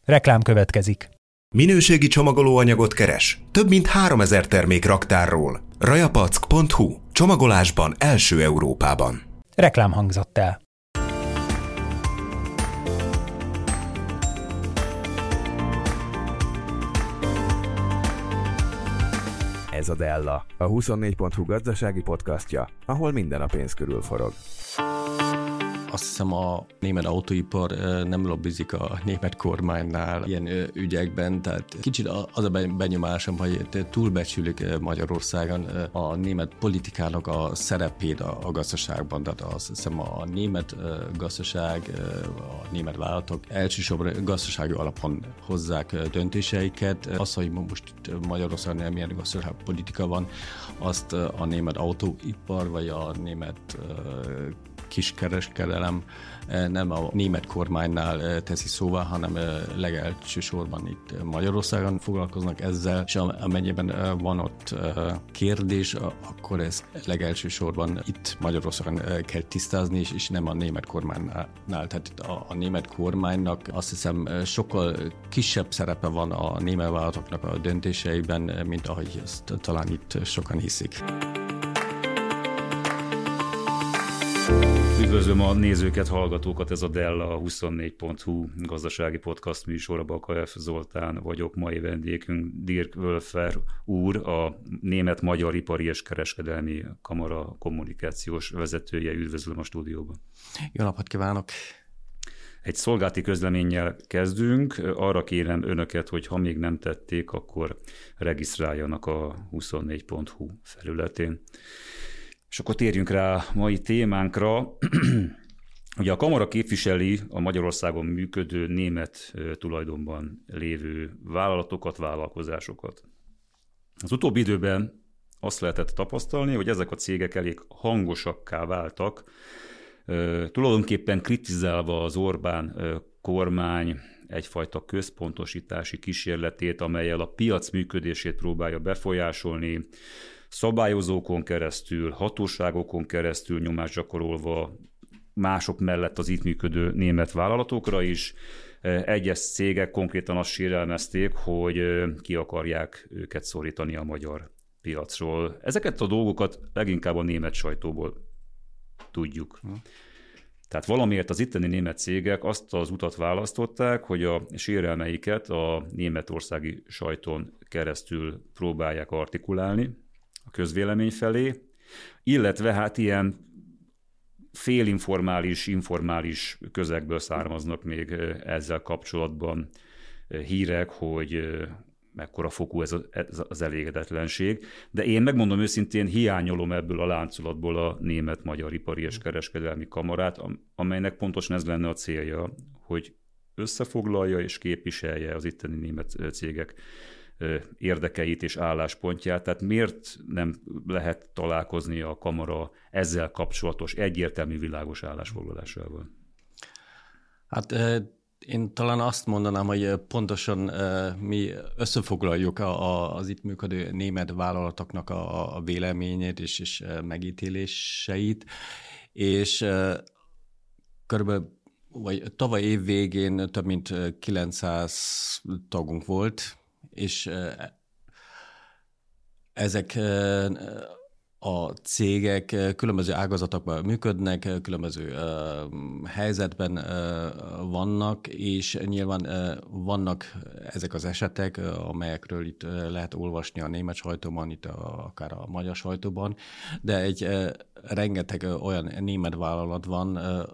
Reklám következik. Minőségi csomagolóanyagot keres? Több mint 3000 termék raktárról. Rajapack.hu. Csomagolásban első Európában. Reklám hangzott el. Ez a Della, a 24.hu gazdasági podcastja, ahol minden a pénz körül forog. Azt hiszem, a német autóipar nem lobbizik a német kormánynál ilyen ügyekben, tehát kicsit az a benyomásom, hogy túlbecsülik Magyarországon a német politikának a szerepét a gazdaságban. Tehát azt hiszem, a német gazdaság, a német vállalatok elsősorban gazdasági alapon hozzák döntéseiket. Az, hogy most Magyarországon milyen gazdaságpolitika van, azt a német autóipar vagy a német kiskereskedelem nem a német kormánynál teszi szóvá, hanem legelsősorban itt Magyarországon foglalkoznak ezzel, és amennyiben van ott kérdés, akkor ez legelsősorban itt Magyarországon kell tisztázni, és nem a német kormánynál. Tehát a német kormánynak azt hiszem sokkal kisebb szerepe van a német vállalatoknak a döntéseiben, mint ahogy ezt talán itt sokan hiszik. Üdvözlöm a nézőket, hallgatókat, ez a Della, a 24.hu gazdasági podcast műsora. Baka F. Zoltán vagyok, mai vendégünk Dirk Wölfer úr, a Német-Magyar Ipari és Kereskedelmi Kamara kommunikációs vezetője. Üdvözlöm a stúdióban. Jó napot kívánok! Egy szolgálati közleménnyel kezdünk. Arra kérem önöket, hogy ha még nem tették, akkor regisztráljanak a 24.hu felületén. És akkor térjünk rá a mai témánkra. Ugye a kamara képviseli a Magyarországon működő német tulajdonban lévő vállalatokat, vállalkozásokat. Az utóbbi időben azt lehetett tapasztalni, hogy ezek a cégek elég hangosakká váltak, tulajdonképpen kritizálva az Orbán kormány egyfajta központosítási kísérletét, amellyel a piac működését próbálja befolyásolni, szabályozókon keresztül, hatóságokon keresztül nyomást gyakorolva mások mellett az itt működő német vállalatokra is. Egyes cégek konkrétan azt sérelmezték, hogy ki akarják őket szorítani a magyar piacról. Ezeket a dolgokat leginkább a német sajtóból tudjuk. Tehát valamiért az itteni német cégek azt az utat választották, hogy a sérelmeiket a németországi sajton keresztül próbálják artikulálni a közvélemény felé, illetve hát ilyen félinformális, informális közegből származnak még ezzel kapcsolatban hírek, hogy mekkora fokú ez az elégedetlenség. De én megmondom őszintén, hiányolom ebből a láncolatból a Német-Magyar Ipari és Kereskedelmi Kamarát, amelynek pontosan ez lenne a célja, hogy összefoglalja és képviselje az itteni német cégek érdekeit és álláspontját. Tehát miért nem lehet találkozni a kamara ezzel kapcsolatos egyértelmű világos állásfoglalásával? Hát én talán azt mondanám, hogy pontosan mi összefoglaljuk az itt működő német vállalatoknak a véleményét és megítéléseit, és körülbelül tavaly év végén több mint 900 tagunk volt, és ezek a cégek különböző ágazatokban működnek, különböző helyzetben vannak, és nyilván vannak ezek az esetek, amelyekről itt lehet olvasni a német sajtóban, itt akár a magyar sajtóban, de rengeteg olyan német vállalat van,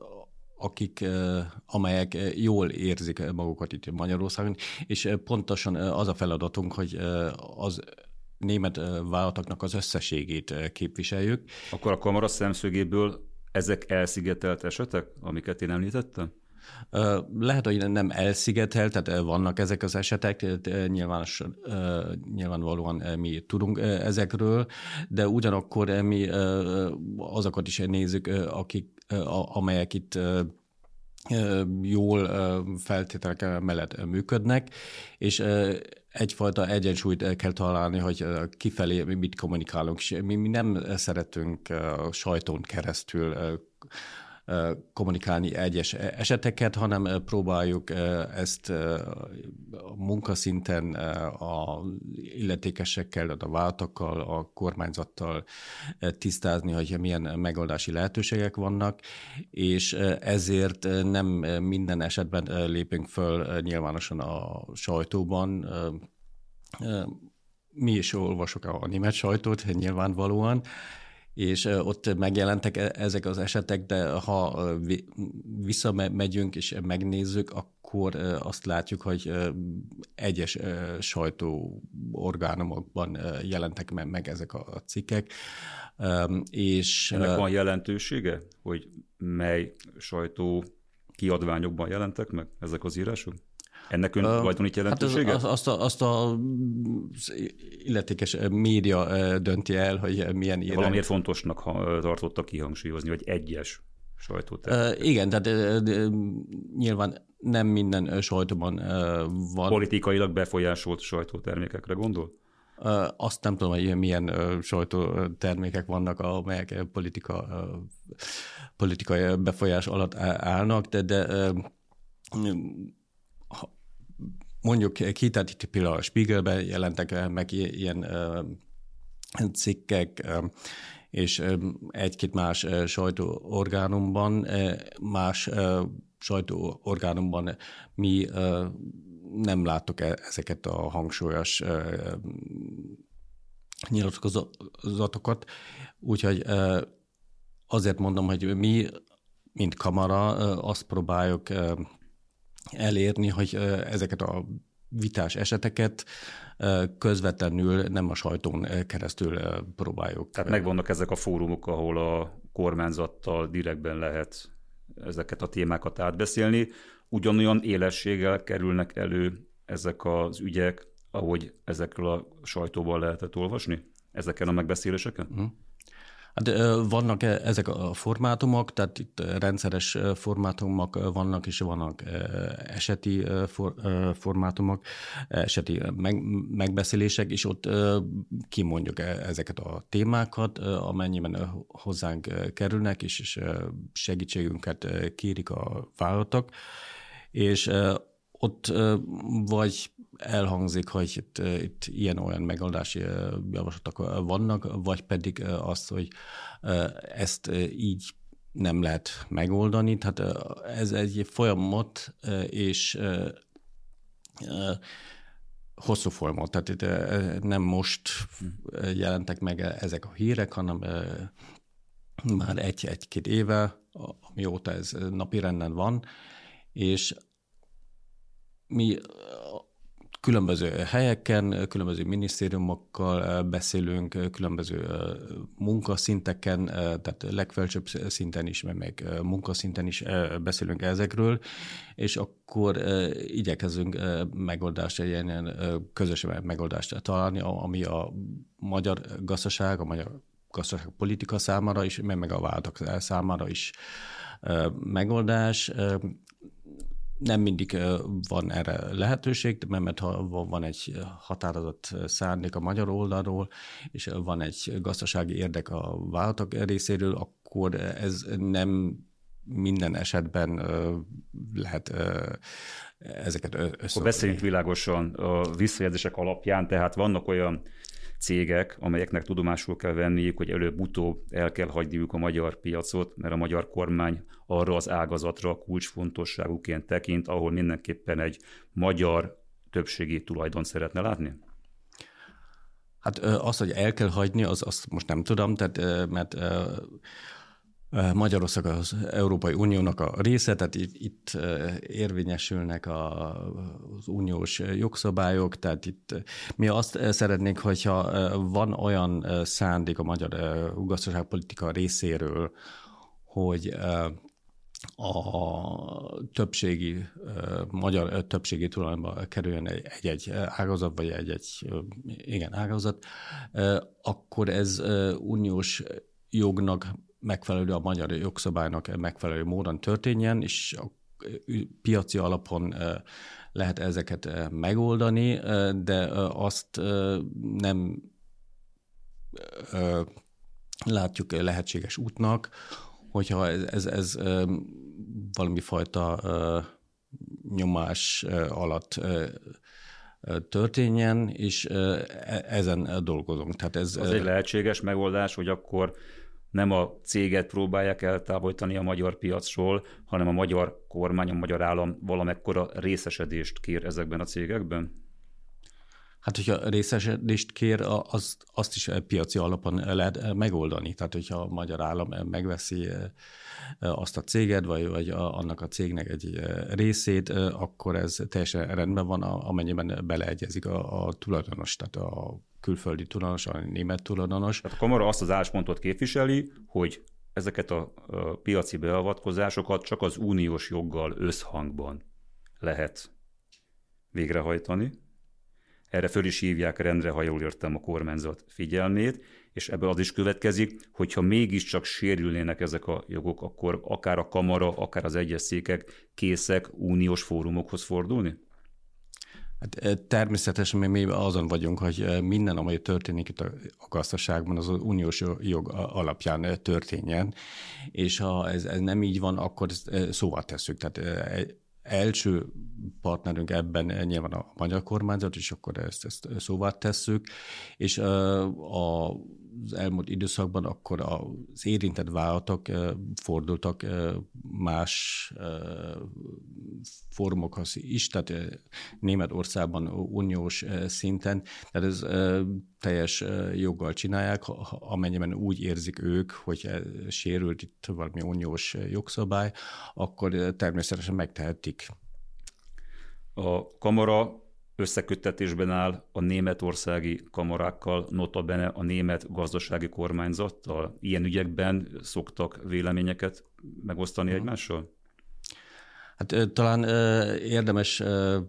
amelyek jól érzik magukat itt Magyarországon, és pontosan az a feladatunk, hogy az német vállalatoknak az összességét képviseljük. Akkor a kamara szemszögéből ezek elszigetelt esetek, amiket én említettem? Lehet, hogy nem elszigetelt, tehát vannak ezek az esetek, nyilvánvalóan mi tudunk ezekről, de ugyanakkor mi azokat is nézzük, amelyek itt jól feltételek mellett működnek, és egyfajta egyensúlyt kell találni, hogy kifelé mit kommunikálunk. Mi nem szeretünk sajtón keresztül kommunikálni egyes eseteket, hanem próbáljuk ezt a munkaszinten a illetékesekkel, a váltakkal, a kormányzattal tisztázni, hogy milyen megoldási lehetőségek vannak, és ezért nem minden esetben lépünk föl nyilvánosan a sajtóban. Mi is olvasok a német sajtót nyilvánvalóan, és ott megjelentek ezek az esetek, de ha visszamegyünk és megnézzük, akkor azt látjuk, hogy egyes sajtóorgánumokban jelentek meg ezek a cikkek. És ennek van jelentősége, hogy mely sajtó kiadványokban jelentek meg ezek az írások? Ennek ön tulajdonít jelentősége? Hát azt az illetékes média dönti el, hogy milyen irány. Valamiért fontosnak tartotta kihangsúlyozni, hogy egyes sajtótermékek. Igen, tehát nyilván nem minden sajtóban van. Politikailag befolyásolt sajtótermékekre gondol? Azt nem tudom, hogy milyen sajtótermékek vannak, amelyek politikai befolyás alatt állnak, de mondjuk ki, tehát itt például a Spiegelben jelentek meg ilyen cikkek, és egy-két más sajtóorgánumban, mi nem láttuk ezeket a hangsúlyos nyilatkozatokat, úgyhogy azért mondom, hogy mi, mint kamara, azt próbáljuk elérni, hogy ezeket a vitás eseteket közvetlenül nem a sajtón keresztül próbáljuk. Tehát megvannak ezek a fórumok, ahol a kormányzattal direktben lehet ezeket a témákat átbeszélni. Ugyanolyan élességgel kerülnek elő ezek az ügyek, ahogy ezekről a sajtóban lehetett olvasni? Ezeken a megbeszéléseken? Hát vannak ezek a formátumok, tehát itt rendszeres formátumok vannak, és vannak eseti formátumok, eseti megbeszélések, és ott kimondjuk ezeket a témákat, amennyiben hozzánk kerülnek, és segítségünket kérik a vállalatok, és ott vagy elhangzik, hogy itt ilyen-olyan megoldási javaslatok vannak, vagy pedig az, hogy ezt így nem lehet megoldani. Tehát ez egy folyamat, és hosszú folyamat. Tehát itt nem most jelentek meg ezek a hírek, hanem már egy-két éve, amióta ez napirenden van, és mi különböző helyeken, különböző minisztériumokkal beszélünk, különböző munkaszinteken, tehát legfelsőbb szinten is, meg munkaszinten is beszélünk ezekről, és akkor igyekezünk megoldást, ilyen közös megoldást találni, ami a magyar gazdaság, a magyar gazdaságpolitika számára is, meg a vállalatok számára is megoldás. Nem mindig van erre lehetőség, mert ha van egy határozott szándék a magyar oldalról, és van egy gazdasági érdek a vállalatok részéről, akkor ez nem minden esetben lehet ezeket összehozni. Akkor beszéljünk világosan a visszajelzések alapján, tehát vannak olyan cégek, amelyeknek tudomásul kell venniük, hogy előbb-utóbb el kell hagyniuk a magyar piacot, mert a magyar kormány arra az ágazatra kulcsfontosságúként tekint, ahol mindenképpen egy magyar többségi tulajdon szeretne látni? Hát azt, hogy el kell hagyni, azt most nem tudom, tehát, mert Magyarország az Európai Uniónak a része, tehát itt érvényesülnek az uniós jogszabályok, tehát itt mi azt szeretnénk, hogyha van olyan szándék a magyar gazdaságpolitika részéről, hogy a többségi, magyar többségi tulajdonba kerüljön egy ágazat, vagy egy ágazat, akkor ez uniós jognak megfelelő, a magyar jogszabálynak megfelelő módon történjen, és a piaci alapon lehet ezeket megoldani, de azt nem látjuk lehetséges útnak, hogyha ez valami fajta nyomás alatt történjen, és ezen dolgozunk. Tehát ez az egy lehetséges megoldás, hogy akkor nem a céget próbálják eltávolítani a magyar piacról, hanem a magyar kormány, a magyar állam valamekkora részesedést kér ezekben a cégekben? Hát, hogyha részesedést kér, azt is piaci alapon lehet megoldani. Tehát, hogyha a magyar állam megveszi azt a céget, vagy annak a cégnek egy részét, akkor ez teljesen rendben van, amennyiben beleegyezik a tulajdonos, tehát a külföldi tulajdonos, a német tulajdonos. Tehát a kamara azt az álláspontot képviseli, hogy ezeket a piaci beavatkozásokat csak az uniós joggal összhangban lehet végrehajtani. Erre föl is hívják rendre, ha jól értem, a kormányzat figyelmét, és ebből az is következik, hogyha mégiscsak sérülnének ezek a jogok, akkor akár a kamara, akár az egyes székek készek uniós fórumokhoz fordulni? Hát természetesen mi azon vagyunk, hogy minden, amely történik itt a gazdaságban, az uniós jog alapján történjen, és ha ez nem így van, akkor szóval tesszük. Tehát első partnerünk ebben nyilván a magyar kormányzat, és akkor ezt szóvá tesszük, és az elmúlt időszakban akkor az érintett vállalatok fordultak más fórumokhoz is, tehát Németországban uniós szinten, tehát ez teljes joggal csinálják, amennyiben úgy érzik ők, hogy sérült itt valami uniós jogszabály, akkor természetesen megtehetik. A kamara összeköttetésben áll a németországi kamarákkal, notabene a német gazdasági kormányzattal. Ilyen ügyekben szoktak véleményeket megosztani egymással? Hát talán érdemes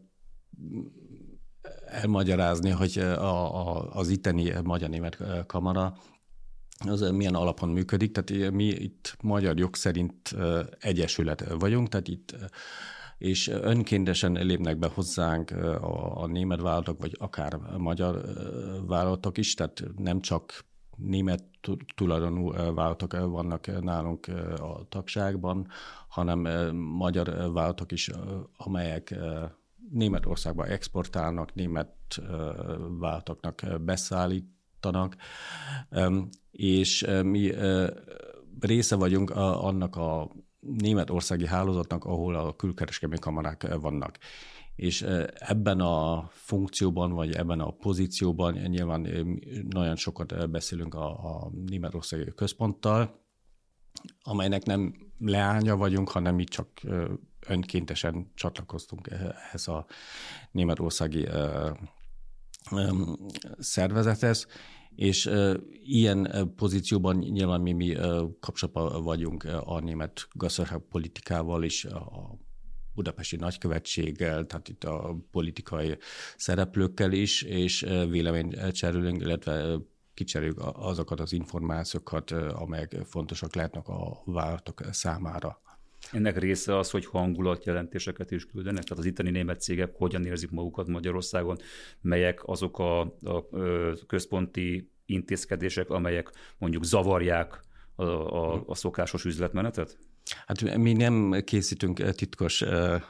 elmagyarázni, hogy az itteni magyar-német kamara az milyen alapon működik. Tehát mi itt magyar jog szerint egyesület vagyunk, tehát itt és önkéntesen lépnek be hozzánk a német vállalatok, vagy akár magyar vállalatok is, tehát nem csak német tulajdonú vállalatok vannak nálunk a tagságban, hanem magyar vállalatok is, amelyek Németországba exportálnak, német vállalatoknak beszállítanak, és mi része vagyunk annak a németországi hálózatnak, ahol a külkereskedelmi kamarák vannak. És ebben a funkcióban, vagy ebben a pozícióban nyilván nagyon sokat beszélünk a németországi központtal, amelynek nem leánya vagyunk, hanem mi csak önkéntesen csatlakoztunk ehhez a németországi szervezethez, és ilyen pozícióban nyilván mi kapcsolatban vagyunk a német gazdaságpolitikával is, a budapesti nagykövetséggel, tehát itt a politikai szereplőkkel is, és véleményt cserélünk, illetve kicseréljük azokat az információkat, amelyek fontosak lehetnek a vállalatok számára. Ennek része az, hogy hangulatjelentéseket is küldenek, tehát az itteni német cégek hogyan érzik magukat Magyarországon, melyek azok a központi intézkedések, amelyek mondjuk zavarják a szokásos üzletmenetet? Hát mi nem készítünk titkos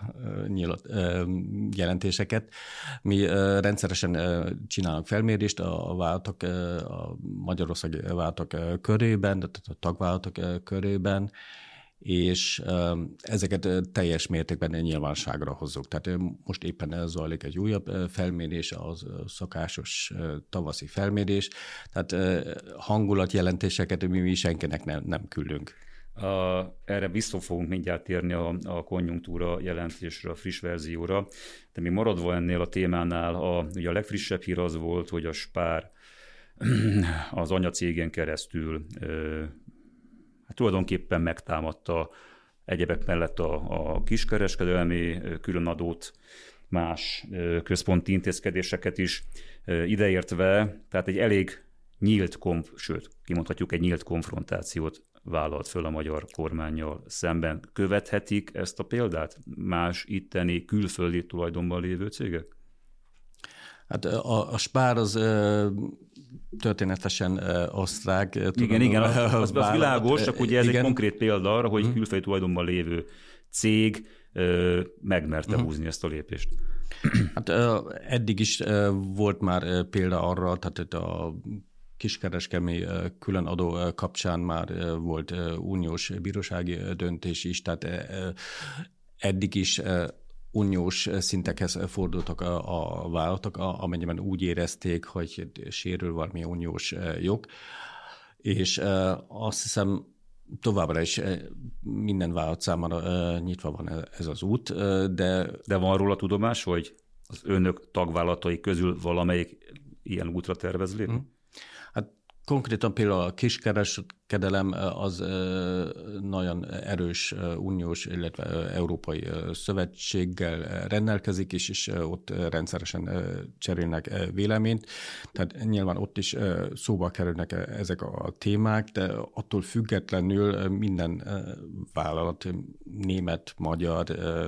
jelentéseket. Mi rendszeresen csinálunk felmérést a vállalatok, a magyarországi vállalatok körében, tehát a tagvállalatok körében, és ezeket teljes mértékben nyilvánosságra hozzuk. Tehát most éppen zajlik egy újabb felmérés, az szokásos tavaszi felmérés, tehát hangulatjelentéseket mi senkinek nem küldünk. Erre vissza fogunk mindjárt térni a konjunktúra jelentésre, a friss verzióra, de mi maradva ennél a témánál, ugye a legfrissebb hír az volt, hogy a Spar az anyacégen keresztül tulajdonképpen megtámadta egyebek mellett a kiskereskedelmi különadót, más központi intézkedéseket is ideértve, tehát egy elég nyílt, sőt, kimondhatjuk, egy nyílt konfrontációt vállalt föl a magyar kormánnyal szemben. Követhetik ezt a példát más itteni külföldi tulajdonban lévő cégek? Hát a Spar az történetesen osztrák. Igen, az világos, csak ugye ez igen. egy konkrét példa arra, hogy külföldi tulajdonban lévő cég megmerte húzni ezt a lépést. Hát eddig is volt már példa arra, tehát a kiskereskedelmi különadó kapcsán már volt uniós bírósági döntés is, tehát eddig is uniós szintekhez fordultak a vállalatok, amennyiben úgy érezték, hogy sérül valami uniós jog, és azt hiszem továbbra is minden vállalat számára nyitva van ez az út, de van róla tudomás, hogy az önök tagvállalatai közül valamelyik ilyen útra tervez lépni? Hát konkrétan például a kiskereskedelem az nagyon erős uniós, illetve európai szövetséggel rendelkezik, és ott rendszeresen cserélnek véleményt. Tehát nyilván ott is szóba kerülnek ezek a témák, de attól függetlenül minden vállalat, német, magyar,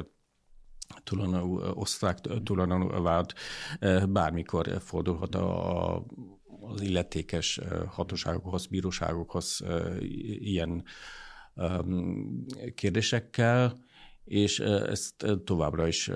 osztrák tulajdonú vállalat bármikor fordulhat az illetékes hatóságokhoz, bíróságokhoz ilyen kérdésekkel, és ezt továbbra is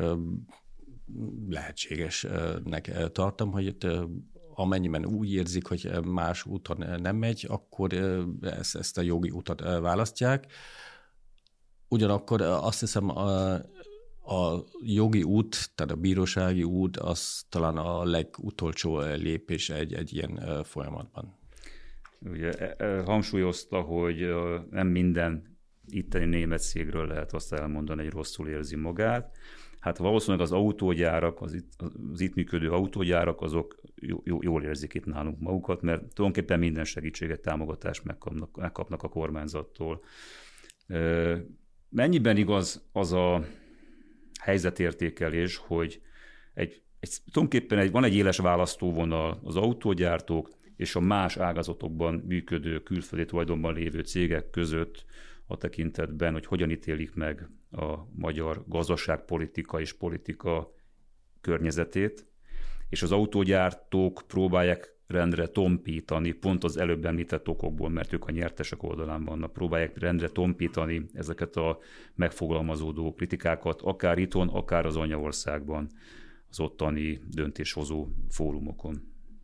lehetségesnek tartom, hogy itt amennyiben úgy érzik, hogy más úton nem megy, akkor ezt a jogi utat választják. Ugyanakkor azt hiszem, a jogi út, tehát a bírósági út, az talán a legutolsó lépés egy ilyen folyamatban. Ugye hangsúlyozta, hogy nem minden itteni német cégről lehet azt elmondani, hogy rosszul érzi magát. Hát valószínűleg az autógyárak, az itt működő autógyárak, azok jól érzik itt nálunk magukat, mert tulajdonképpen minden segítséget, támogatást megkapnak a kormányzattól. Mennyiben igaz az a helyzetértékelés, hogy tulajdonképpen van egy éles választóvonal az autógyártók és a más ágazatokban működő külföldi tulajdonban lévő cégek között a tekintetben, hogy hogyan ítélik meg a magyar gazdaságpolitika és politika környezetét, és az autógyártók próbálják rendre tompítani, pont az előbb említett okokból, mert ők a nyertesek oldalán vannak, próbálják rendre tompítani ezeket a megfogalmazódó kritikákat, akár itthon, akár az anyaországban, az ottani döntéshozó fórumokon.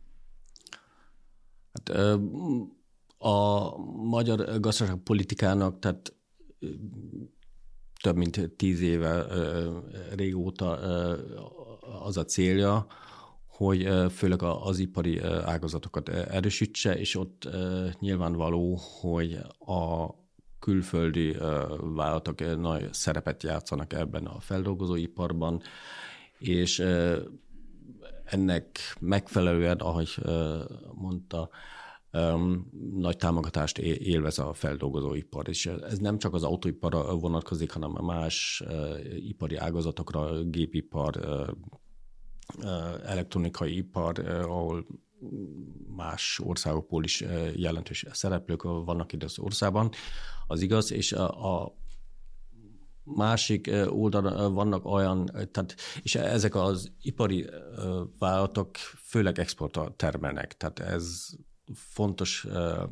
Hát, a magyar gazdaságpolitikának tehát több mint 10 éve régóta az a célja, hogy főleg az ipari ágazatokat erősítse, és ott nyilvánvaló, hogy a külföldi vállalatok nagy szerepet játszanak ebben a feldolgozóiparban, és ennek megfelelően, ahogy mondta, nagy támogatást élvez a feldolgozóipar, és ez nem csak az autóiparra vonatkozik, hanem más ipari ágazatokra, gépipar, elektronikai ipar, ahol más országokból is jelentős szereplők vannak itt az országban, az igaz, és a másik oldalon vannak olyan, tehát, és ezek az ipari vállalatok főleg exportra termelnek, tehát ez fontos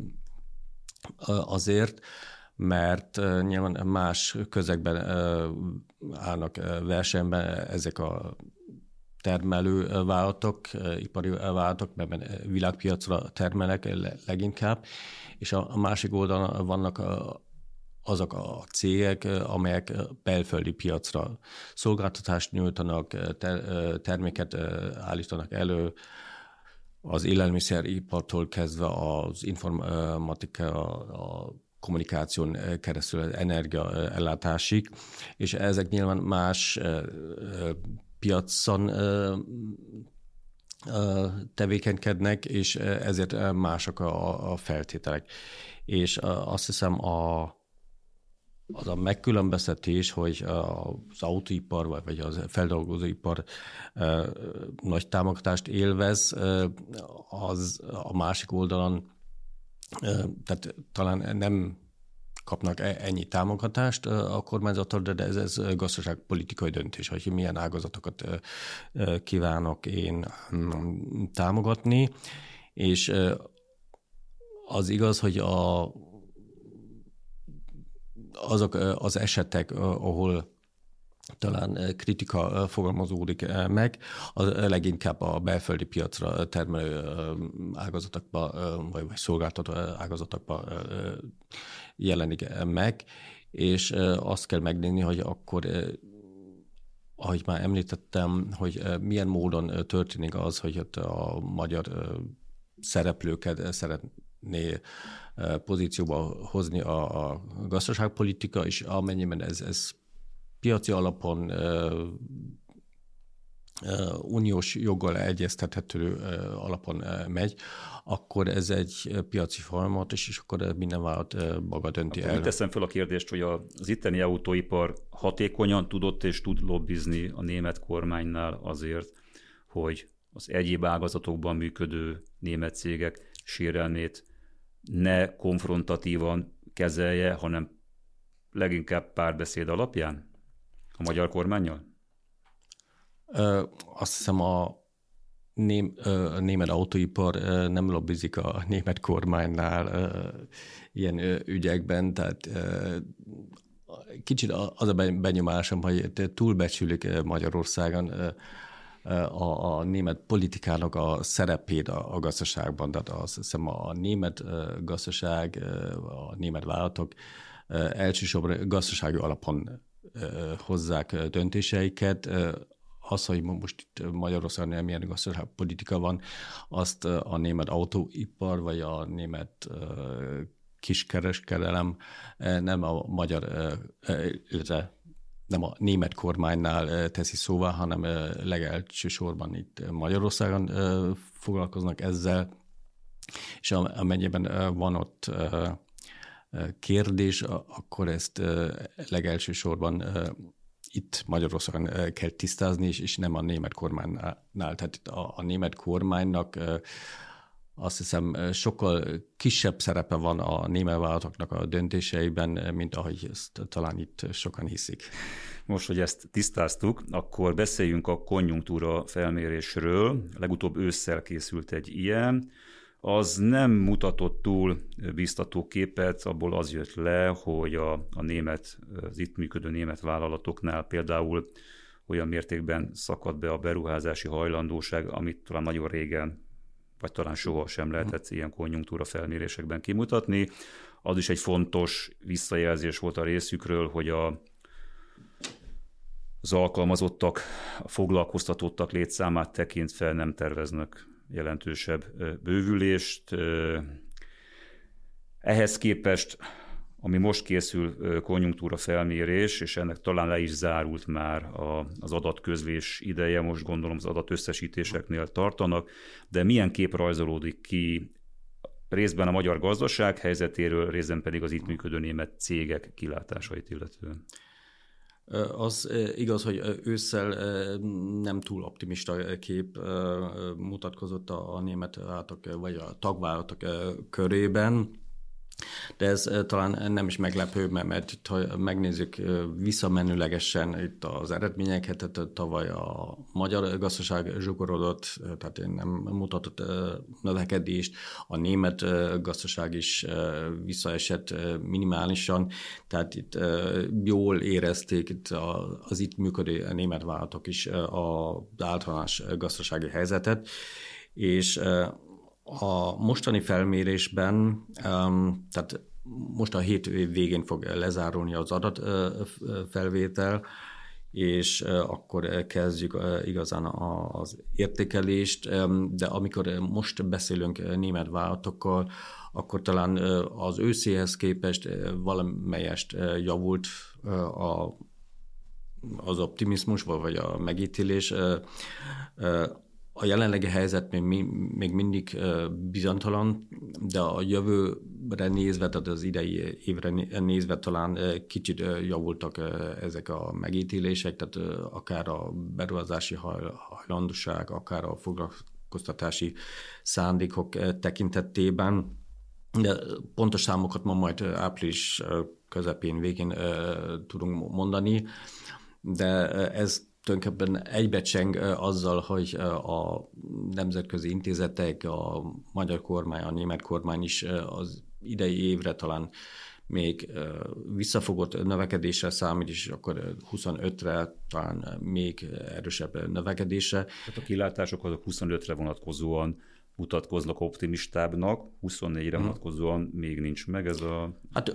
azért, mert nyilván más közegben állnak versenyben ezek a termelő vállalatok, ipari vállalatok, mert világpiacra termelnek leginkább, és a másik oldalon vannak azok a cégek, amelyek belföldi piacra szolgáltatást nyújtanak, terméket állítanak elő, az élelmiszeripartól kezdve az informatika, a kommunikáción keresztül az energiaellátásig, és ezek nyilván más piacon tevékenykednek, és ezért másak a feltételek. És azt hiszem az a megkülönböztetés, hogy az autóipar vagy az feldolgozóipar nagy támogatást élvez, az a másik oldalon, tehát talán nem kapnak ennyi támogatást a kormányzattól, de ez gazdaságpolitikai döntés, hogy milyen ágazatokat kívánok én támogatni, és az igaz, hogy azok az esetek, ahol talán kritika fogalmazódik meg, az leginkább a belföldi piacra termelő ágazatokba, vagy szolgáltató ágazatokba jelenik meg, és azt kell megnézni, hogy akkor, ahogy már említettem, hogy milyen módon történik az, hogy a magyar szereplőket szeretné pozícióba hozni a gazdaságpolitika, és amennyiben ez piaci alapon uniós joggal egyeztethető alapon megy, akkor ez egy piaci folyamat, és akkor minden vállalat maga dönti el. Teszem fel a kérdést, hogy az itteni autóipar hatékonyan tudott és tud lobbizni a német kormánynál azért, hogy az egyéb ágazatokban működő német cégek sérelmét ne konfrontatívan kezelje, hanem leginkább párbeszéd alapján a magyar kormánnyal? Azt hiszem a német autóipar nem lobbizik a német kormánynál ilyen ügyekben, tehát kicsit az a benyomásom, hogy túlbecsülik Magyarországon a német politikának a szerepét a gazdaságban. Tehát azt hiszem a német gazdaság, a német vállalatok elsősorban gazdasági alapon hozzák döntéseiket. Az, hogy most itt Magyarországon milyen gazdaságpolitika van, azt a német autóipar vagy a német kiskereskedelem nem a magyar, illetve nem a német kormánynál teszi szóvá, hanem legelsősorban itt Magyarországon foglalkoznak ezzel, és amennyiben van ott kérdés, akkor ezt legelsősorban itt Magyarországon kell tisztázni, és nem a német kormánynál. Tehát itt a német kormánynak azt hiszem sokkal kisebb szerepe van a német vállalatoknak a döntéseiben, mint ahogy ezt talán itt sokan hiszik. Most, hogy ezt tisztáztuk, akkor beszéljünk a konjunktúra felmérésről. Legutóbb ősszel készült egy ilyen. Az nem mutatott túl biztató képet, abból az jött le, hogy az itt működő német vállalatoknál például olyan mértékben szakadt be a beruházási hajlandóság, amit talán nagyon régen, vagy talán soha sem lehetett ilyen konjunktúra felmérésekben kimutatni. Az is egy fontos visszajelzés volt a részükről, hogy az alkalmazottak, a foglalkoztatottak létszámát tekintve nem terveznek jelentősebb bővülést. Ehhez képest, ami most készül konjunktúra felmérés, és ennek talán le is zárult már az adatközlés ideje, most gondolom az adatösszesítéseknél tartanak, de milyen kép rajzolódik ki részben a magyar gazdaság helyzetéről, részben pedig az itt működő német cégek kilátásait illetően? Az igaz, hogy ősszel nem túl optimista kép mutatkozott a német vállalatok vagy a tagvállalatok körében, de ez talán nem is meglepő, mert itt, ha megnézzük visszamenőlegesen itt az eredményeket, tehát tavaly a magyar gazdaság zsugorodott, tehát nem mutatott növekedést, a német gazdaság is visszaesett minimálisan, tehát itt jól érezték itt az itt működő német vállalatok is az általános gazdasági helyzetet, és a mostani felmérésben, tehát most a hét végén fog lezárulni az adatfelvétel, és akkor kezdjük igazán az értékelést, de amikor most beszélünk német vállalatokkal, akkor talán az őszéhez képest valamelyest javult az optimizmus, vagy a megítélés. A jelenlegi helyzet még mindig bizonytalan, de a jövőre nézve, tehát az idei évre nézve talán kicsit javultak ezek a megítélések, tehát akár a beruházási hajlandóság, akár a foglalkoztatási szándékok tekintetében. De pontos számokat ma majd április közepén, végén tudunk mondani, de ez tulajdonképpen egybecseng azzal, hogy a nemzetközi intézetek, a magyar kormány, a német kormány is az idei évre talán még visszafogott növekedésre számít, és akkor 25-re talán még erősebb növekedésre. Tehát a kilátások azok 25-re vonatkozóan mutatkoznak optimistábbnak, 24-re vonatkozóan még nincs meg ez a... Hát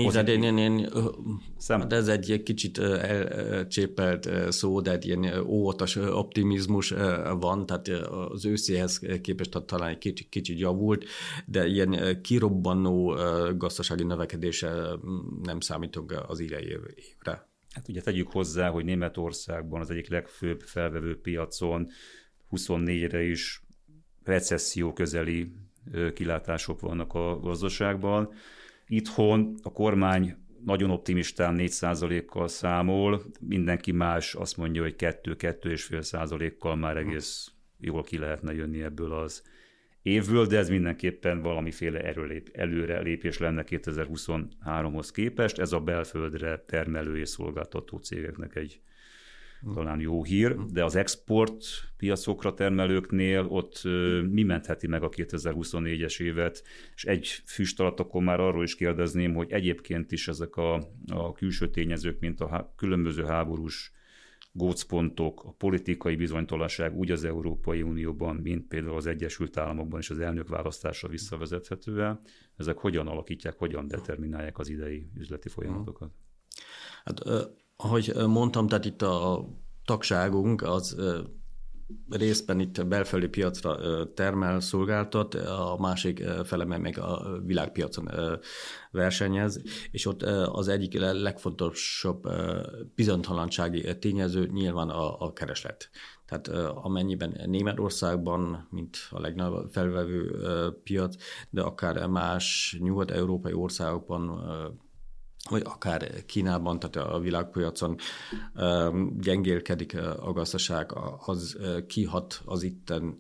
24-re hát ez egy kicsit elcsépelt szó, de egy ilyen óvatos optimizmus van, tehát az őszéhez képest talán egy kicsit javult, de ilyen kirobbanó gazdasági növekedésre nem számítunk az idei évre. Hát ugye tegyük hozzá, hogy Németországban az egyik legfőbb felvevő piacon 24-re is recesszió közeli kilátások vannak a gazdaságban. Itthon a kormány nagyon optimistán 4%-kal számol, mindenki más azt mondja, hogy 2-2,5%-kal már egész jól ki lehetne jönni ebből az évből, de ez mindenképpen valamiféle előrelépés lenne 2023-hoz képest. Ez a belföldre termelő és szolgáltató cégeknek egy talán jó hír, de az export piacokra termelőknél ott mi mentheti meg a 2024-es évet, és egy füst alatt akkor már arról is kérdezném, hogy egyébként is ezek a külső tényezők, mint a különböző háborús gócpontok, a politikai bizonytalanság úgy az Európai Unióban, mint például az Egyesült Államokban is az elnökválasztásra visszavezethető el. Ezek hogyan alakítják, hogyan determinálják az idei üzleti folyamatokat? Hát, ahogy mondtam, tehát itt a tagságunk az részben itt belföldi piacra termel, szolgáltat, a másik fele meg a világpiacon versenyez, és ott az egyik legfontosabb bizonytalansági tényező nyilván a kereslet. Tehát amennyiben Németországban, mint a legnagyobb felvevő piac, de akár más nyugat-európai országokban, vagy akár Kínában, tehát a világpiacon gyengélkedik a gazdaság, az kihat az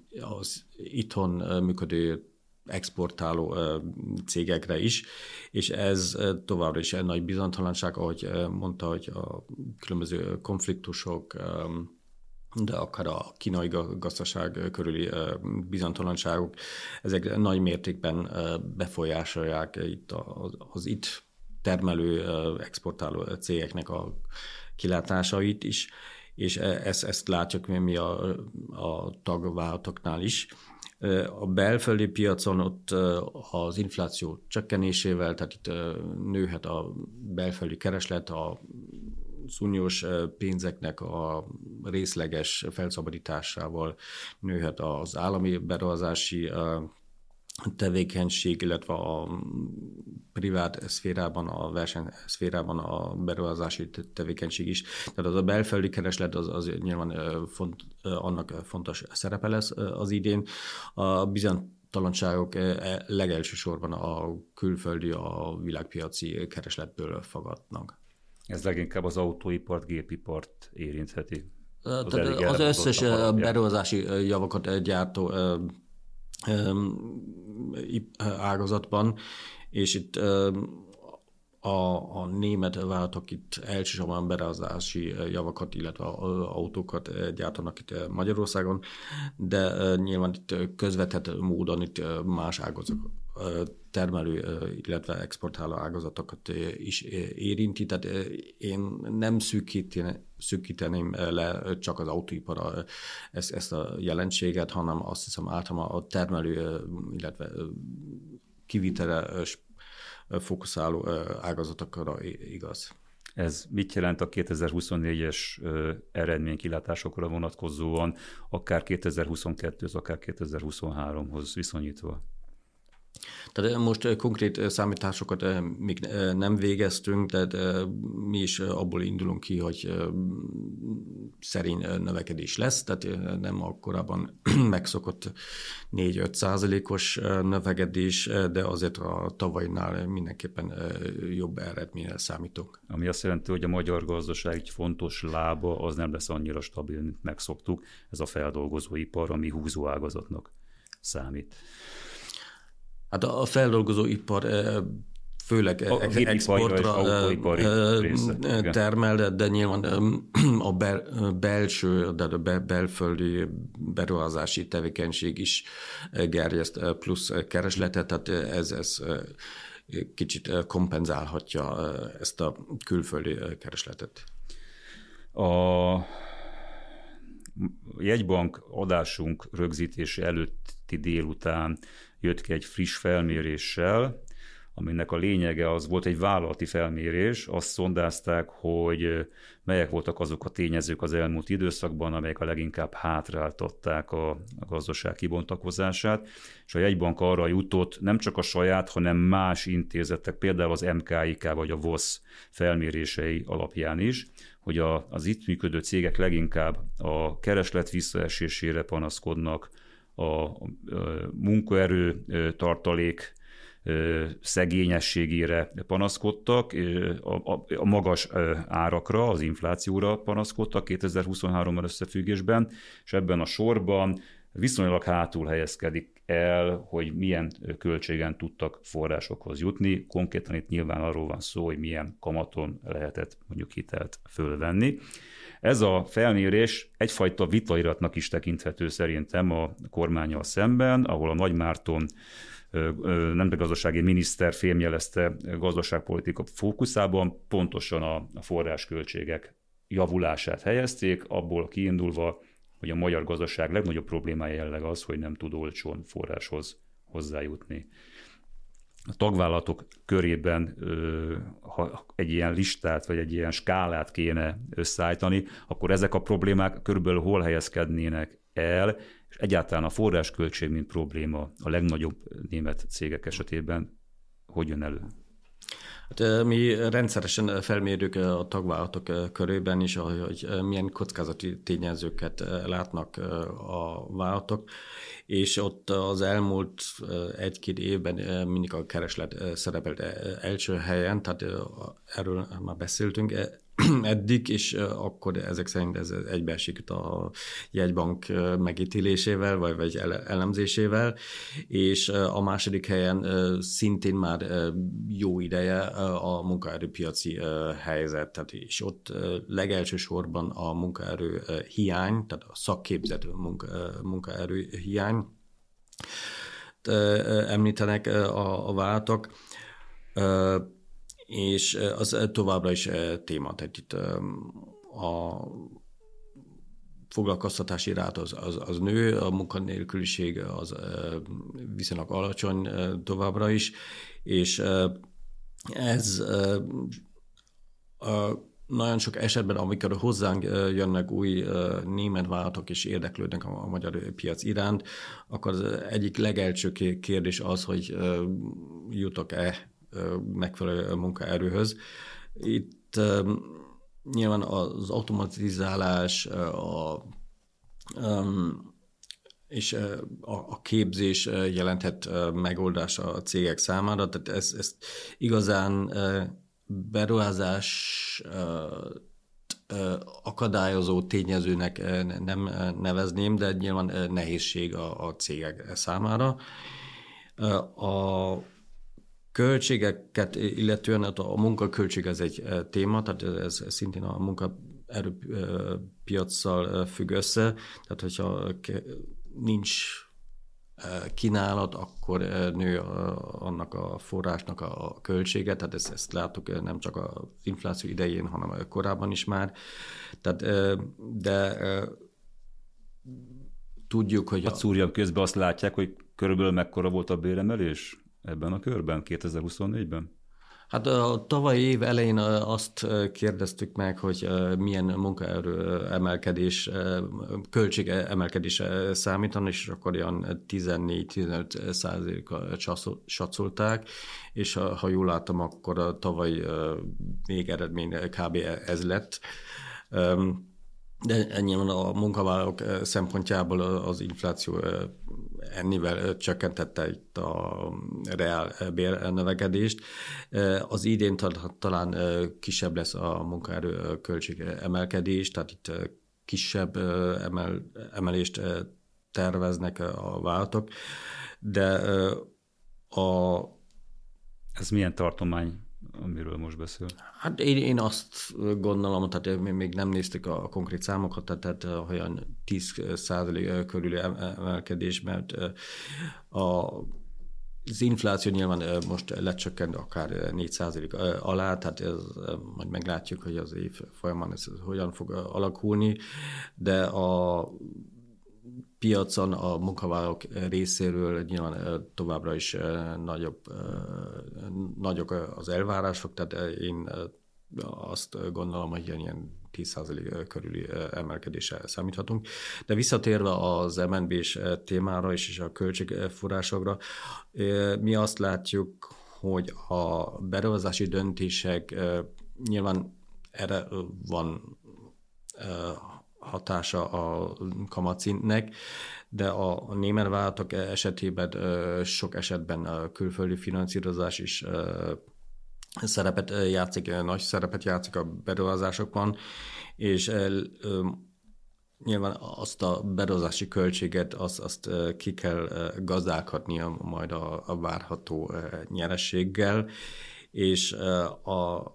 itthon működő exportáló cégekre is, és ez továbbra is egy nagy bizonytalanság, ahogy mondta, hogy a különböző konfliktusok, de akár a kínai gazdaság körüli bizonytalanságok, ezek nagy mértékben befolyásolják itt az itt termelő, exportáló cégeknek a kilátásait is, és ezt látjuk mi a tagvállalatoknál is. A belföldi piacon ott az infláció csökkenésével, tehát itt nőhet a belföldi kereslet, az uniós pénzeknek a részleges felszabadításával nőhet az állami beruházási tevékenység, illetve a privát szférában, a versenyszférában a beruházási tevékenység is. Tehát az a belföldi kereslet az nyilván annak fontos szerepe lesz az idén. A bizonytalanságok legelsősorban a külföldi, a világpiaci keresletből fogadnak. Ez leginkább az autóipart, gépipart érintheti. Az összes beruházási javakat gyártó ágazatban, és itt a német vállalatok itt elsősorban beruházási javakat, illetve autókat gyártanak itt Magyarországon, de nyilván itt közvetett módon itt más ágazatok termelő, illetve exportáló ágazatokat is érinti, tehát én nem szűkíteném le csak az autóiparra ezt a jelenséget, hanem azt hiszem általában a termelő, illetve kivitele fókuszáló ágazatokra igaz. Ez mit jelent a 2024-es eredménykilátásokra vonatkozóan, akár 2022-hoz, akár 2023-hoz viszonyítva? Tehát most konkrét számításokat még nem végeztünk, tehát mi is abból indulunk ki, hogy szerény növekedés lesz, tehát nem a korábban megszokott 4-5%-os növekedés, de azért a tavainál mindenképpen jobb eredményre számítunk. Ami azt jelenti, hogy a magyar gazdaság egy fontos lába az nem lesz annyira stabil, mint megszoktuk, ez a feldolgozóipar, ami húzóágazatnak számít. Hát a feldolgozóipar főleg exportra termel, de nyilván a belső, de a belföldi beruházási tevékenység is gerjeszt plusz keresletet, tehát ez kicsit kompenzálhatja ezt a külföldi keresletet. A jegybank adásunk rögzítése előtti délután jött ki egy friss felméréssel, aminek a lényege az volt egy vállalati felmérés. Azt szondázták, hogy melyek voltak azok a tényezők az elmúlt időszakban, amelyek a leginkább hátráltatták a gazdaság kibontakozását, és a jegybank arra jutott, nem csak a saját, hanem más intézetek, például az MKIK vagy a VOSZ felmérései alapján is, hogy az itt működő cégek leginkább a kereslet visszaesésére panaszkodnak, a munkaerő tartalék szegényességére panaszkodtak, a magas árakra, az inflációra panaszkodtak 2023-ban összefüggésben, és ebben a sorban viszonylag hátul helyezkedik el, hogy milyen költségen tudtak forrásokhoz jutni. Konkrétan itt nyilván arról van szó, hogy milyen kamaton lehetett mondjuk hitelt fölvenni. Ez a felmérés egyfajta vitairatnak is tekinthető szerintem a kormánnyal szemben, ahol a Nagy Márton nemzetgazdasági miniszter fémjelezte gazdaságpolitika fókuszában pontosan a forrásköltségek javulását helyezték, abból kiindulva, hogy a magyar gazdaság legnagyobb problémája jelenleg az, hogy nem tud olcsón forráshoz hozzájutni. A tagvállalatok körében, ha egy ilyen listát vagy egy ilyen skálát kéne összeállítani, akkor ezek a problémák körülbelül hol helyezkednének el, és egyáltalán a forrásköltség, mint probléma a legnagyobb német cégek esetében hogy jön elő? Hát, mi rendszeresen felmérjük a tagvállalatok körében is, hogy milyen kockázati tényezőket látnak a vállalatok, és ott az elmúlt egy-két évben mindig a kereslet szerepelt első helyen, tehát erről már beszéltünk eddig, és akkor ezek szerint ez egybeesik a jegybank megítélésével, vagy elemzésével, és a második helyen szintén már jó ideje a munkaerőpiaci helyzet, tehát és ott legelső sorban a munkaerő hiány, tehát a szakképzett munkaerő hiány említenek a vállalatok, és az továbbra is téma, tehát itt a foglalkoztatási rát az nő, a munkanélküliség az viszonylag alacsony továbbra is, és ez nagyon sok esetben, amikor hozzánk jönnek új német vállalatok és érdeklődnek a magyar piac iránt, akkor az egyik legelső kérdés az, hogy jutok-e megfelelő munkaerőhöz. Itt nyilván az automatizálás és a képzés jelenthet megoldás a cégek számára, tehát ezt igazán beruházás akadályozó tényezőnek nem nevezném, de nyilván nehézség a cégek számára. A költségeket illetően a munkaköltség ez egy téma, tehát ez szintén a munkaerőpiacsal függ össze, tehát hogyha nincs kínálat, akkor nő annak a forrásnak a költsége, tehát ezt láttuk nem csak az infláció idején, hanem korábban is már. Tehát, de tudjuk, hogy... A szúrjam közben azt látják, hogy körülbelül mekkora volt a béremelés ebben a körben, 2024-ben? Hát a tavalyi év elején azt kérdeztük meg, hogy milyen munkaerő emelkedés, költség emelkedés számítani, és akkor olyan 14-15%-kal satszolták, és ha jól láttam, akkor a tavaly végeredmény kb. Ez lett. De nyilván a munkavállalók szempontjából az infláció ennivel csökkentette itt a reál bérnövekedést. Az idén talán kisebb lesz a munkaerő költség emelkedés, tehát itt kisebb emelést terveznek a vállalatok, de Ez milyen tartomány, amiről most beszél? Hát én azt gondolom, tehát még nem néztük a konkrét számokat, tehát olyan 10% körüli emelkedés, mert az infláció nyilván most lecsökkent akár 4% alá, tehát majd meglátjuk, hogy az év folyamán ez hogyan fog alakulni, de a piacon a munkavállalók részéről nyilván továbbra is nagyok az elvárások, tehát én azt gondolom, hogy ilyen 10% körüli emelkedésre számíthatunk. De visszatérve az MNB-s témára és a költségforrásokra, mi azt látjuk, hogy a beruházási döntések nyilván erre van hatása a kamatszintnek, de a német vállalatok esetében sok esetben a külföldi finanszírozás is szerepet játszik, nagy szerepet játszik a beruházásokban, és nyilván azt a beruházási költséget azt ki kell gazdálkodnia majd a várható nyerességgel, és a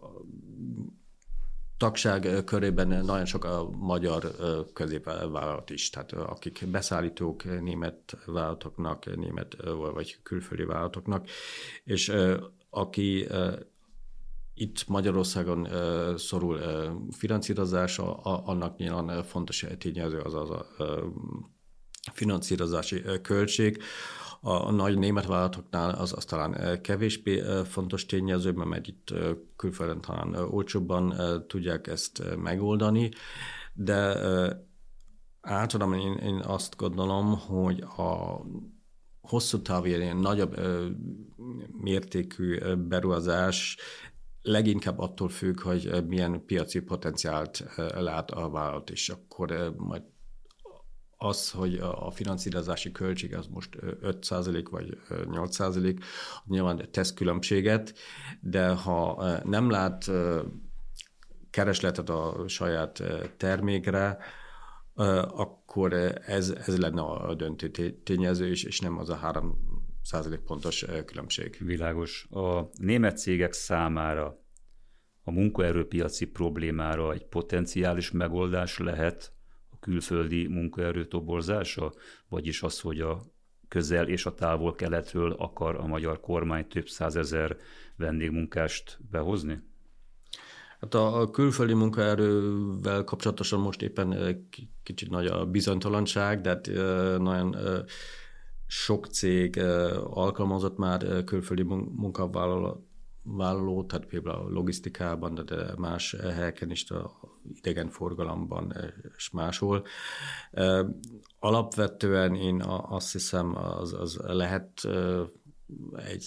tagság körében nagyon sok a magyar középvállalat is, tehát akik beszállítók német vállalatoknak, német vagy külföldi vállalatoknak, és aki itt Magyarországon szorul finanszírozásra, annak nyilván fontos tényező az a finanszírozási költség. A nagy német vállalatoknál az talán kevésbé fontos tényező, mert itt külföldön talán olcsóbban tudják ezt megoldani, de általában én azt gondolom, hogy a hosszú távú, ilyen nagyobb mértékű beruházás leginkább attól függ, hogy milyen piaci potenciált lát a vállalat, és akkor majd az, hogy a finanszírozási költség az most 5% vagy 8%, nyilván tesz különbséget, de ha nem lát keresletet a saját termékre, akkor ez lenne a döntő tényező, és nem az a 3% pontos különbség. Világos. A német cégek számára a munkaerőpiaci problémára egy potenciális megoldás lehet a külföldi munkaerő toborzása, vagyis az, hogy a közel és a távol keletről akar a magyar kormány több százezer vendégmunkást behozni? Hát a külföldi munkaerővel kapcsolatosan most éppen kicsit nagy a bizonytalanság, de hát nagyon sok cég alkalmazott már külföldi munkavállalót, tehát például a logisztikában, de más helyeken is, a idegenforgalomban és máshol. Alapvetően én azt hiszem, az lehet egy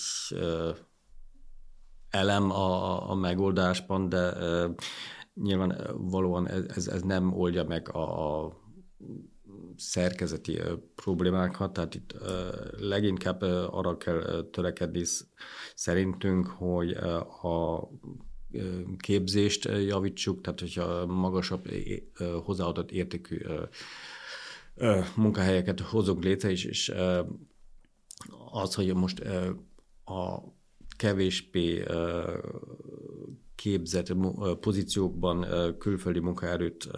elem a megoldásban, de nyilván valóan ez nem oldja meg a szerkezeti problémákat, tehát itt leginkább arra kell törekedni szerintünk, hogy a képzést javítsuk, tehát hogyha magasabb hozzáadott értékű munkahelyeket hozunk létre, és az, hogy most a kevésbé képzett pozíciókban külföldi munkaerőt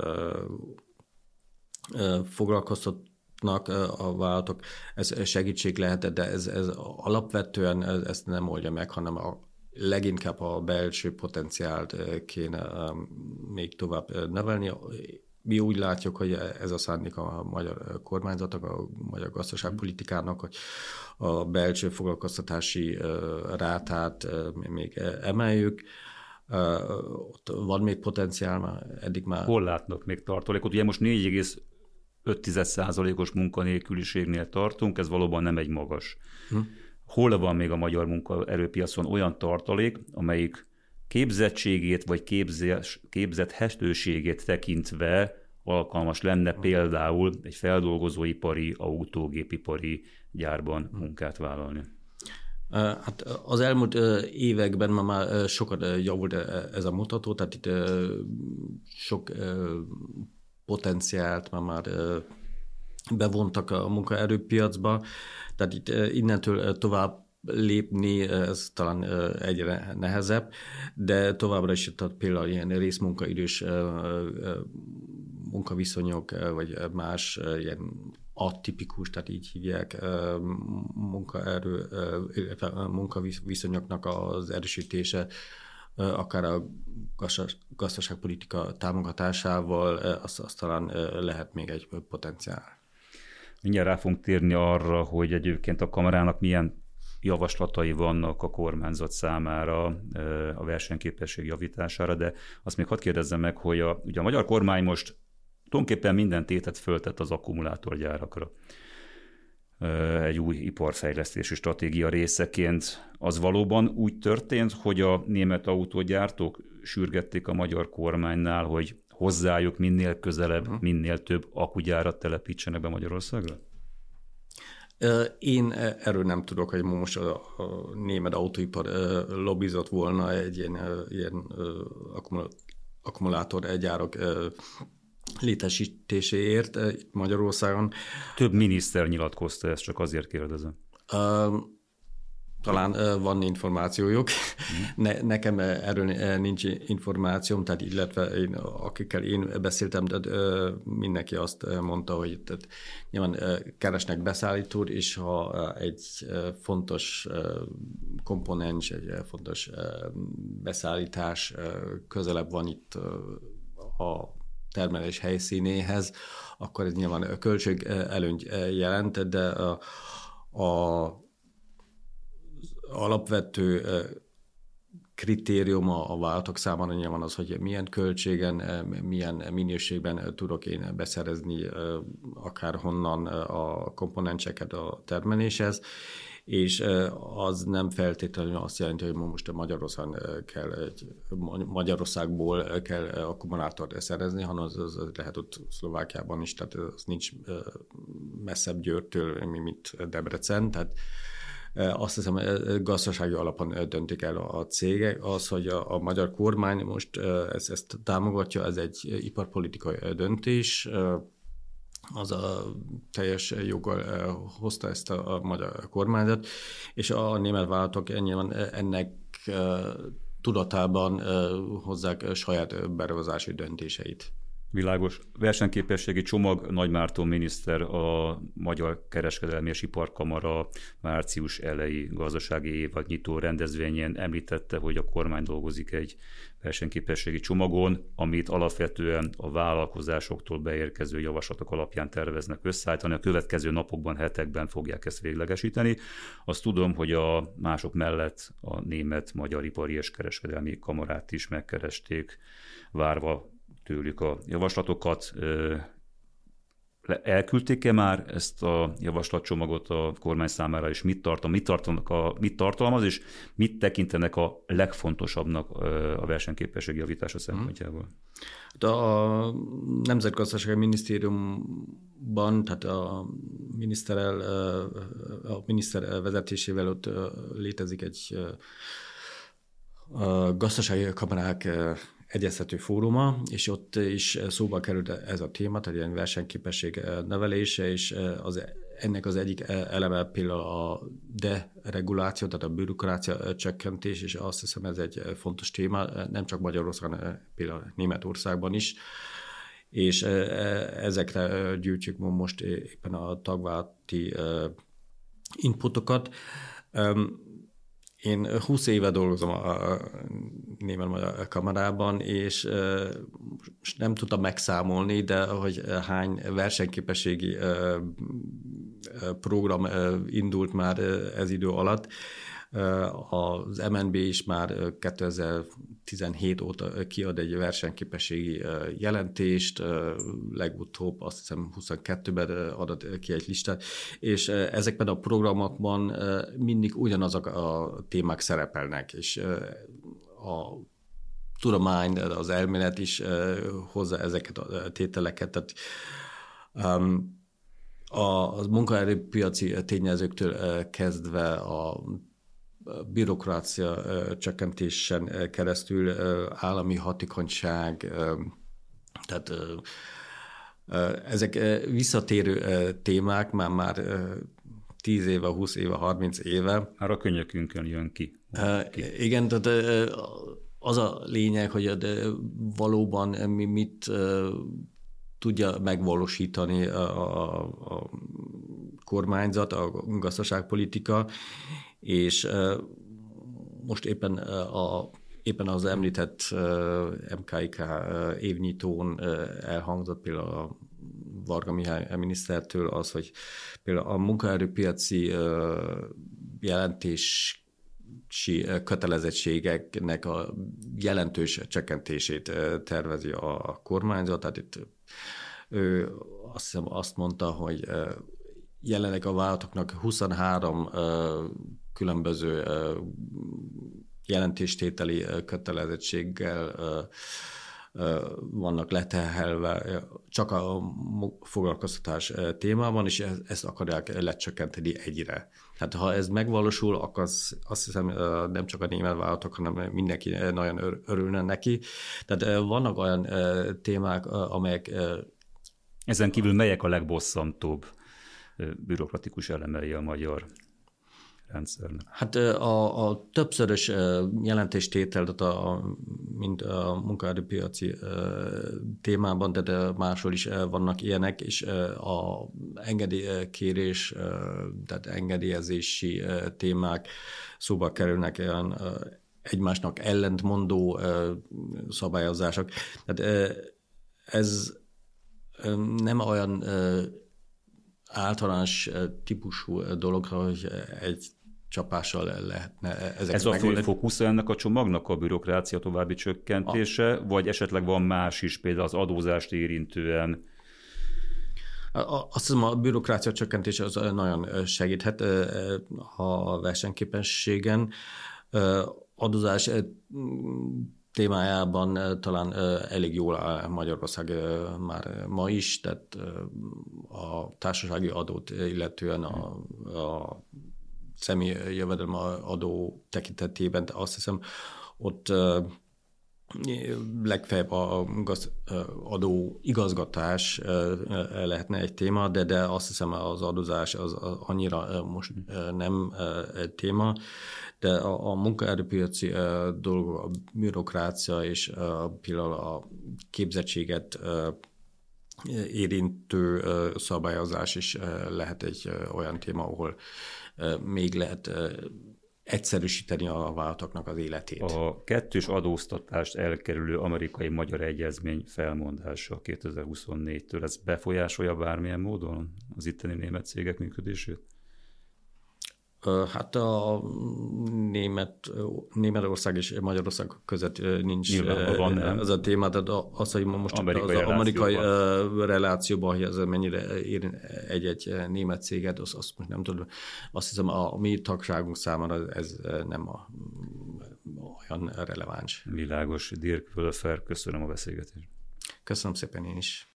foglalkoztatnak a vállalatok, ez segítség lehet, de ez alapvetően ezt nem oldja meg, hanem leginkább a belső potenciált kéne még tovább növelni. Mi úgy látjuk, hogy ez a szándék a magyar kormányzatnak, a magyar gazdaságpolitikának, hogy a belső foglalkoztatási rátát még emeljük. Ott van még potenciál, eddig már... Hol látnak még tartalékot? Ugye most 4,5%-os munkanélküliségnél tartunk, ez valóban nem egy magas. Hol van még a magyar munkaerőpiacon olyan tartalék, amelyik képzettségét vagy képzethetőségét tekintve alkalmas lenne például egy feldolgozóipari, autógépipari gyárban munkát vállalni? Hát az elmúlt években már sokat javult ez a mutató, tehát itt sok potenciált már bevontak a munkaerőpiacba, tehát itt innentől tovább lépni, ez talán egyre nehezebb, de továbbra is tehát például ilyen részmunkaidős munkaviszonyok, vagy más ilyen atipikus, tehát így hívják, munkaerő, illetve munkaviszonyoknak az erősítése, akár a gazdaságpolitika támogatásával, az talán lehet még egy potenciál. Mindjárt rá fogunk térni arra, hogy egyébként a kamarának milyen javaslatai vannak a kormányzat számára a versenyképesség javítására, de azt még hadd kérdezzem meg, hogy ugye a magyar kormány most tulajdonképpen minden tétet föltett az akkumulátorgyárakra. Egy új iparfejlesztési stratégia részeként. Az valóban úgy történt, hogy a német autógyártók sürgették a magyar kormánynál, hogy hozzájuk minél közelebb, minél több akkugyárat telepítsenek be Magyarországra? Én erről nem tudok, hogy most a német autóipar lobbizott volna egy ilyen akkumulátorgyárak létesítéséért itt Magyarországon. Több miniszter nyilatkozta ezt, csak azért kérdezem. Talán van információjuk. Nekem erről nincs információm, tehát illetve akikkel én beszéltem, tehát mindenki azt mondta, hogy tehát nyilván keresnek beszállítót, és ha egy fontos komponens, egy fontos beszállítás közelebb van itt a termelés helyszínéhez, akkor ez nyilván költség előnyt jelent, de a alapvető kritériuma a vállalatok számára nyilván az, hogy milyen költségen, milyen minőségben tudok én beszerezni akárhonnan a komponenseket a termeléshez, és az nem feltétlenül azt jelenti, hogy most Magyarországból kell akkumulátort szerezni, hanem az lehet ott Szlovákiában is, tehát az nincs messzebb Győrtől, mint Debrecen, tehát azt hiszem, gazdasági alapon döntik el a cégek. Az, hogy a magyar kormány most ezt támogatja, ez egy iparpolitikai döntés. Az a teljes joggal hozta ezt a magyar kormányzat, és a német vállalatok nyilván ennek tudatában hozzák saját beruházási döntéseit. Világos. Versenyképességi csomag, Nagy Márton miniszter a Magyar Kereskedelmi és Iparkamara március elejé gazdasági évadnyitó rendezvényen említette, hogy a kormány dolgozik egy versenyképességi csomagon, amit alapvetően a vállalkozásoktól beérkező javaslatok alapján terveznek összeállítani. A következő napokban, hetekben fogják ezt véglegesíteni. Azt tudom, hogy a mások mellett a német-magyar ipari és kereskedelmi kamarát is megkeresték, várva tőlük a javaslatokat. Elküldték-e már ezt a javaslatcsomagot a kormány számára, és mit tartalmaz, és mit tekintenek a legfontosabbnak a versenyképesség javítása szempontjából? A Nemzetgazdasági Minisztériumban, tehát a miniszter vezetésével ott létezik egy gazdasági kamarák egyeztető fóruma, és ott is szóba került ez a téma, tehát ilyen versenyképesség nevelése, és ennek az egyik eleme például a dereguláció, tehát a bürokrácia csökkentés, és azt hiszem ez egy fontos téma, nem csak Magyarországon, például Németországban is, és ezekre gyűjtjük most éppen a tagvállalati inputokat. Én 20 éve dolgozom a Német-Magyar Kamarában, és most nem tudtam megszámolni, de hogy hány versenyképességi program indult már ez idő alatt. Az MNB is már 2017 óta kiad egy versenyképességi jelentést, legutóbb azt hiszem 22-ben adott ki egy listát, és ezekben a programokban mindig ugyanazok a témák szerepelnek, és a tudomány, az elmélet is hozza ezeket a tételeket, tehát a munkaerőpiaci tényezőktől kezdve a bürokrácia csökkentésen keresztül állami hatékonyság, tehát ezek visszatérő témák, már 10 éve, 20 éve, 30 éve. Már a könyökünkön jön ki. Igen, tehát az a lényeg, hogy valóban mit tudja megvalósítani a kormányzat, a gazdaságpolitika, és most éppen az említett MKIK évnyitón elhangzott például a Varga Mihály minisztertől az, hogy például a munkaerőpiaci jelentési kötelezettségeknek a jelentős csökkentését tervezi a kormányzat. Tehát itt ő azt mondta, hogy jelenleg a vállalatoknak 23 különböző jelentéstételi kötelezettséggel vannak leterhelve csak a foglalkoztatás témában, és ezt akarják lecsökkenteni egyre. Tehát ha ez megvalósul, akkor azt hiszem nem csak a német vállalatok, hanem mindenki nagyon örülne neki. Tehát vannak olyan témák, amelyek... Ezen kívül melyek a legbosszantóbb bürokratikus elemei a magyar rendszernek? Hát a többszörös jelentéstétel, mint a munkaerőpiaci témában, de máshol is vannak ilyenek, és a engedélykérés, tehát engedélyezési témák szóba kerülnek olyan egymásnak ellentmondó szabályozások. Tehát ez nem olyan általános típusú dolog, hogy egy csapással lehetne ezeket Ez a fő megoldani. fókusz ennek a csomagnak, a bürokrácia további csökkentése, vagy esetleg van más is, például az adózást érintően? Azt hiszem, a bürokrácia csökkentése az nagyon segíthet a versenyképességen. Adózás témájában talán elég jól áll Magyarország már ma is, tehát a társasági adót illetően a személyi jövedelem adó tekintetében azt hiszem, ott legfeljebb adó igazgatás lehetne egy téma, de azt hiszem az adózás az annyira most nem egy téma, de a munkaerőpiaci dolgok, a bürokrácia és például a képzettséget érintő szabályozás is lehet egy olyan téma, ahol még lehet egyszerűsíteni a vállalatoknak az életét. A kettős adóztatást elkerülő amerikai-magyar egyezmény felmondása 2024-től, ez befolyásolja bármilyen módon az itteni német cégek működését? Hát a Németország és Magyarország között nincs ez a téma, tehát az, hogy most amerikai az amerikai relációban, hogy ez mennyire ér egy német céget, azt most nem tudom. Azt hiszem, a mi tagságunk számára ez nem olyan releváns. Világos. Dirk Wölfer, köszönöm a beszélgetést. Köszönöm szépen én is.